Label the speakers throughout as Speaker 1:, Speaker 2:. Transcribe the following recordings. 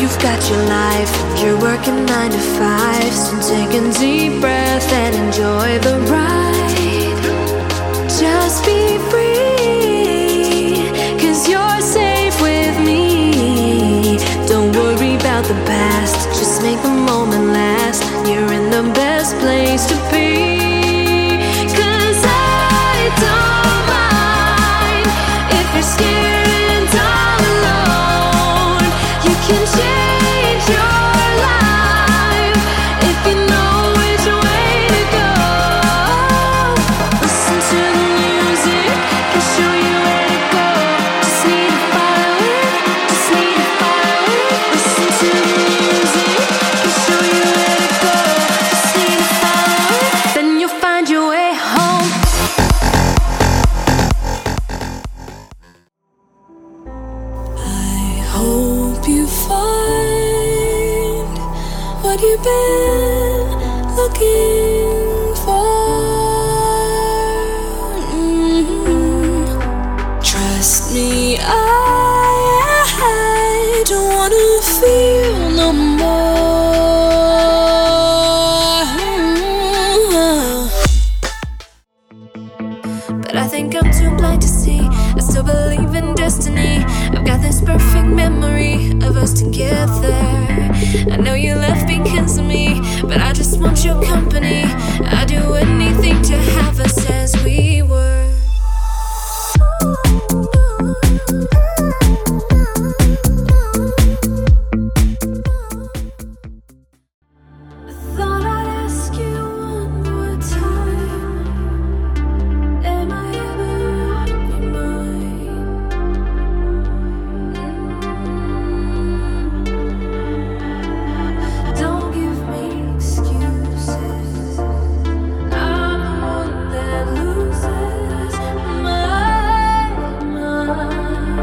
Speaker 1: you've got your life. You're working 9 to 5, so take a deep breath and enjoy the ride. Just be free, 'cause you're safe with me. Don't worry about the past, just make the moment last. You're in the best place to be, 'cause I don't mind if you're scared and all alone. You can change your life if you know which way to go. Listen to the music, can show you where to go. Just need to follow it, just need to follow it. Listen to the music, can show you where to go. Just need to follow it, then you'll find your way home. I hope you find what you've been looking for. Trust me, I don't wanna feel no more. But I think I'm too blind to see. I still believe in destiny. I've got this perfect memory of us together. I know you left because of me, but I just want your company. I'd do anything to have us as we were. Thought I'd ask you one more time. Am I ever on your mind? Don't give me excuses. I'm the one that loses my mind.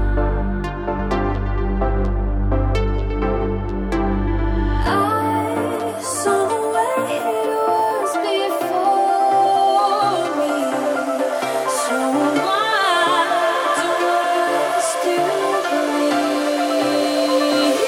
Speaker 1: I saw the way it was before me, so why do I still believe?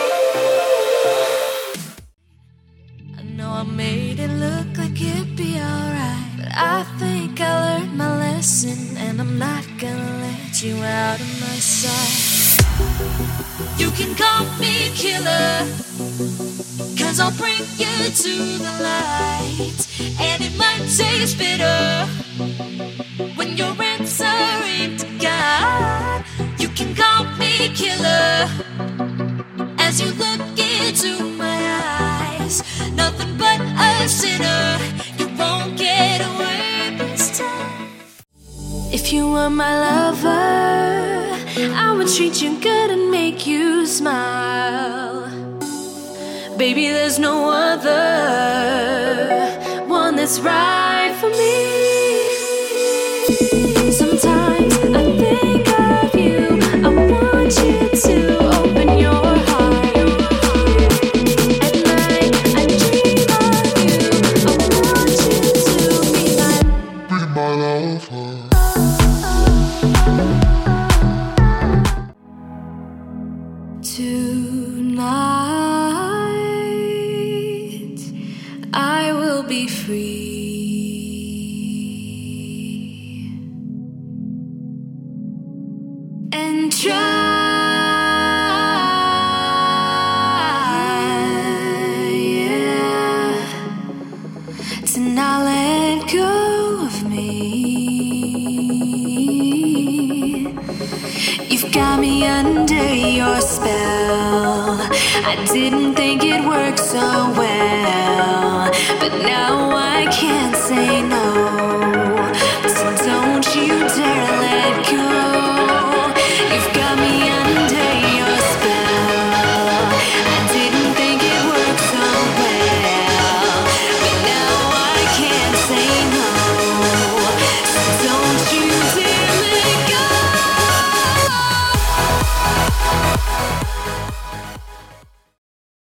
Speaker 1: I know I made it look like it'd be alright, but I think I learned my lesson, and I'm not gonna let you out of my sight. You can call me killer, 'cause I'll bring you to the light. And it might taste bitter when you're answering to God. You can call me killer as you look into my eyes. Nothing but a sinner, you won't get away this time. If you were my lover, I would treat you good and make you smile. Baby, there's no other one that's right for me. Sometimes I think of you, I want you to open your heart. At night I dream of you, I want you to be my
Speaker 2: lover.
Speaker 1: Tonight I will be free and try, yeah, to not let go of me. You've got me under your spell. I didn't think it worked so well.